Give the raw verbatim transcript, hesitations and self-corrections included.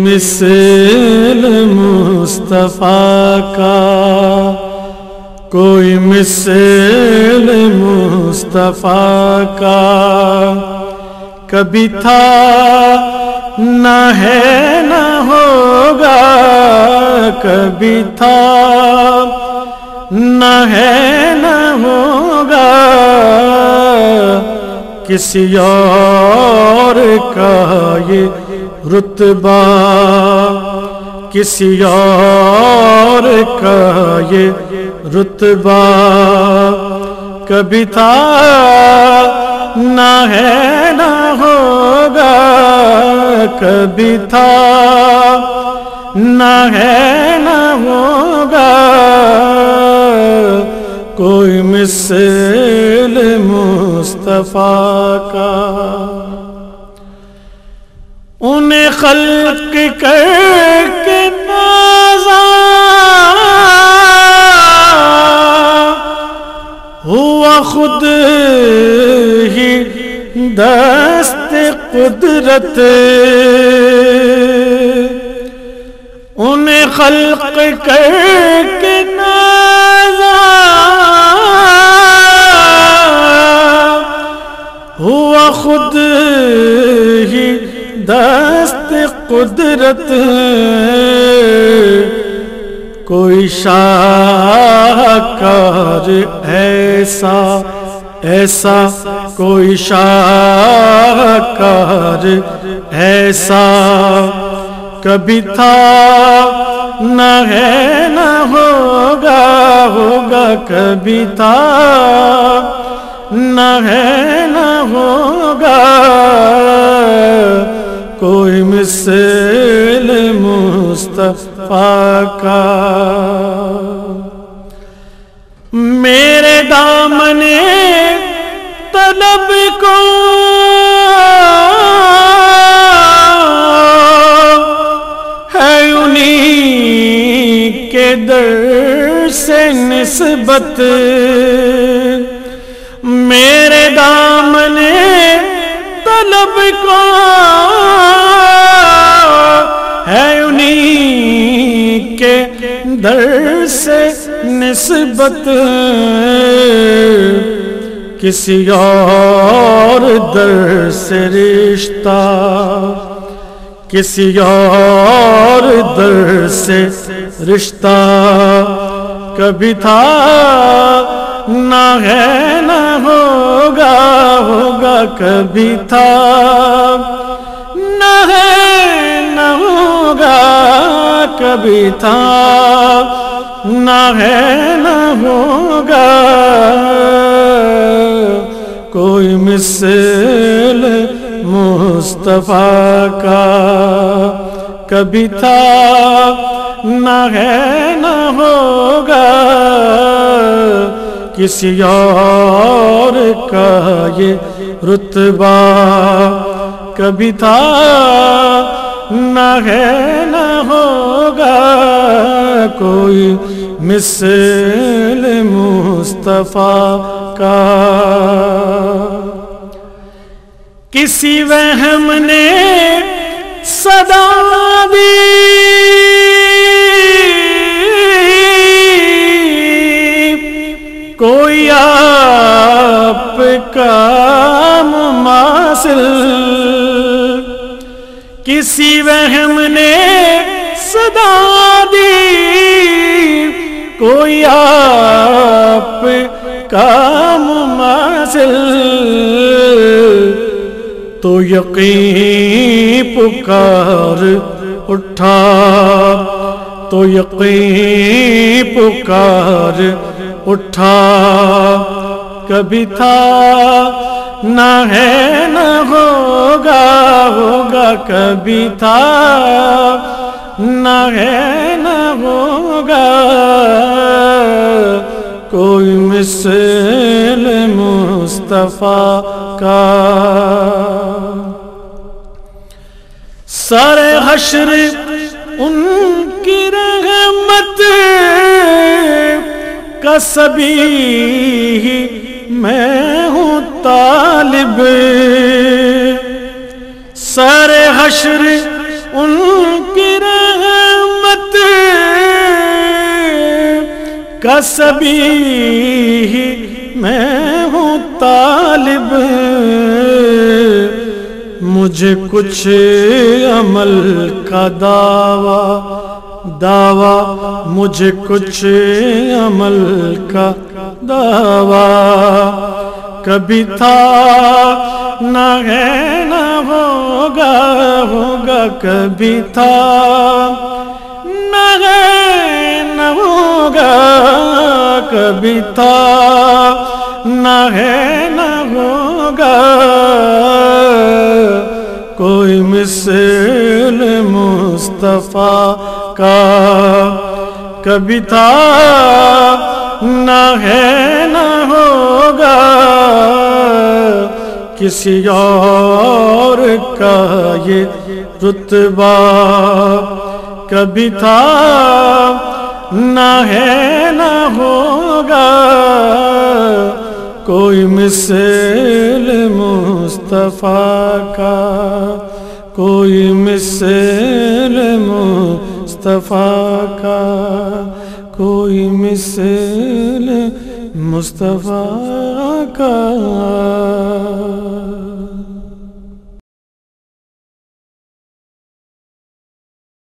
مثل مصطفیٰ کا، کوئی مثل مصطفیٰ کا کبھی تھا نہ ہے نہ ہوگا، کبھی تھا نہ ہے نہ ہوگا، کسی اور کا یہ رتبہ، کسی اور کا یہ رتبہ کبھی تھا نہ ہے نہ ہوگا، کبھی تھا نہ ہے نہ ہوگا، کوئی مثل مصطفیٰ کا۔ انہیں خلق کر کے نازا ہوا خود ہی دست قدرت، انہیں خلق کر کے نازا ہوا خود ہی دست قدرت، کوئی شاہکار ایسا ایسا کوئی شاہکار ایسا کبھی تھا نہ ہے نہ ہوگا، ہوگا کبھی تھا نہ ہے نہ ہوگا، کوئی مثل مصطفیٰ کا۔ میرے دامن طلب کو ہے انہی کے در سے نسبت، میرے دامن طلب کو ہے انہی کے در سے نسبت، کسی اور در سے رشتہ، کسی اور در سے رشتہ کبھی تھا نہ ہے نہ ہوگا، ہوگا کبھی تھا نہ ہے نہ ہوگا، کبھی تھا نہ ہے نہ ہوگا، کوئی مثل مصطفیٰ کا کبھی تھا نہ ہے نہ ہوگا، کسی اور کا یہ رتبہ کبھی تھا نہ ہے نہ ہوگا، کوئی مثل مصطفیٰ کا۔ کسی وہم نے صدا دی کوئی آپ کا مماثل، کسی وہم نے صدا دی کوئی آپ کا مماثل، تو یقین پکار اٹھا، تو یقین پکار اٹھا، کبھی تھا نہ ہے نہ ہوگا، ہوگا کبھی تھا نہ ہے نہ ہوگا، کوئی مثل مصطفیٰ کا۔ سر حشر ان کی رحمت کا سبھی میں ہوں طالب، سر حشر ان کی کا سبھی میں ہوں طالب، مجھے کچھ عمل کا دعویٰ دعویٰ مجھے کچھ عمل کا دعویٰ، کبھی تھا نہ ہے نہ ہوگا ہوگا، کبھی تھا نہ ہے نہ ہوگا، کبھی تھا نہ ہے نہ ہوگا، کوئی مثل مصطفیٰ کا کبھی تھا نہ ہے نہ ہوگا، کسی اور کا یہ رتبہ کبھی تھا نہ ہے نہ ہوگا، کوئی مثل مصطفیٰ کا کوئی مثل مصطفیٰ کا کوئی مثل مصطفیٰ کا